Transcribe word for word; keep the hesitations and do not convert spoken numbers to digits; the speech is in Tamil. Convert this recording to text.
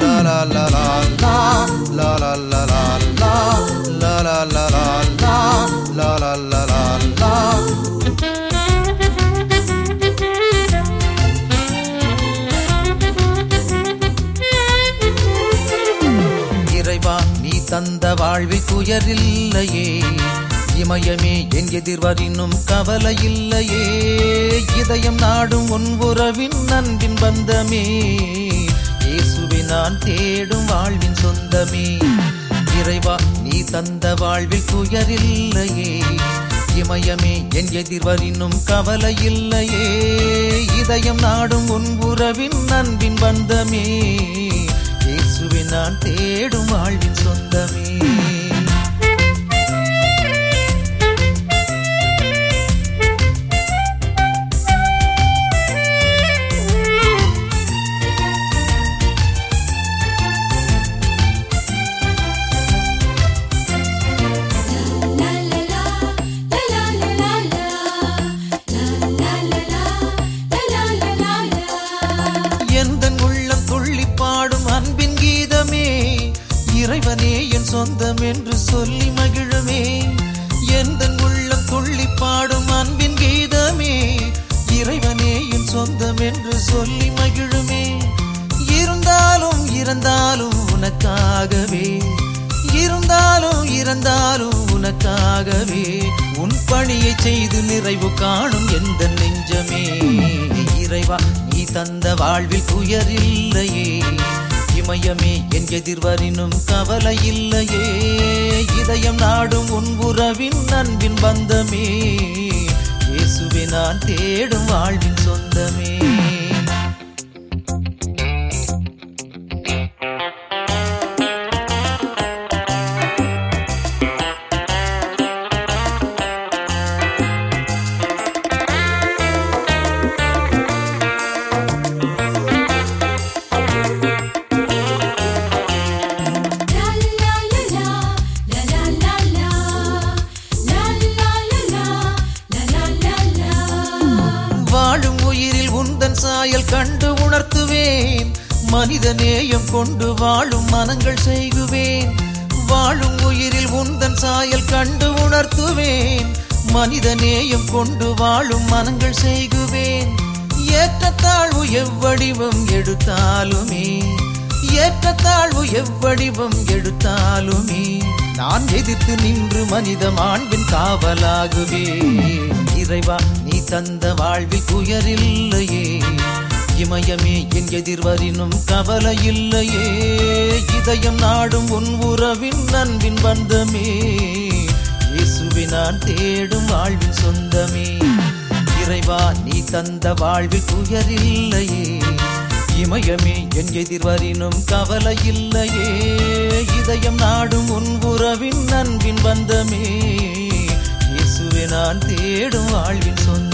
இறைவா நீ தந்த வாழ்வில் துயரில்லையே, இமயமே என் எதிர்வரினும் கவலை இல்லையே, இதயம் நாடும் உன் உறவின் அன்பின் பந்தமே, இயேசுவே நான் தேடும் வாழ்வின் சொந்தமே. இறைவா நீ தந்த வாழ்வில் துயரில்லையே, இமயமே என் எதிர்வரினும் கவலை இல்லையே, இதயம் நாடும் உன் உறவின் அன்பின் பந்தமே, இயேசுவே நான் தேடும் வாழ்வின் சொந்தமே. இறைவனே என் சொந்தம் என்று சொல்லி மகிழுமே, எந்தன் உள்ளம் துள்ளி பாடும் அன்பின் கீதமே, இறைவனே என் சொந்தம் என்று சொல்லி மகிழுமே. இருந்தாலும் இறந்தாலும் உனக்காகவே, இருந்தாலும் இறந்தாலும் உனக்காகவே, உன் பணியை செய்து நிறைவு காணும் எந்த நெஞ்சமே. இறைவா நீ தந்த வாழ்வில் துயரில்லையே, இமயமே என் எதிர்வரினும் கவலை இல்லையே, இதயம் நாடும் உன் உறவின் அன்பின் பந்தமே, இயேசுவே நான் தேடும் வாழ்வின் சொந்தமே. வாழும் உயிரில் உந்தன் சாயல் கண்டு உணர்த்துவேன், மனித நேயம் கொண்டு வாழும் மனங்கள் செய்குவேன். வாழும் உயிரில் உந்தன் சாயல் கண்டு உணர்த்துவேன், மனித நேயம் கொண்டு வாழும் மனங்கள் செய்குவேன். ஏற்றத்தாழ்வு எவ்வடிவம் எடுத்தாலுமே, ஏற்றத்தாழ்வு எவ்வடிவம் எடுத்தாலுமே, நான் எதிர்த்து நின்று மனித மாண்பின் காவலாகுவே. இறைவா நீ தந்த வாழ்வில் துயரில்லையே, இமயமே என் எதிர்வரினும் கவலை இல்லையே, இதயம் நாடும் உன் உறவின் அன்பின் பந்தமே, இயேசுவே நான் தேடும் வாழ்வின் சொந்தமே. இறைவா நீ தந்த வாழ்வில் துயரில்லையே, இமயமே என் எதிர்வரினும் கவலை இல்லையே, இதயம் நாடும் உன் உறவின் அன்பின் பந்தமே, இயேசுவே நான் தேடும் வாழ்வின் சொந்தமே.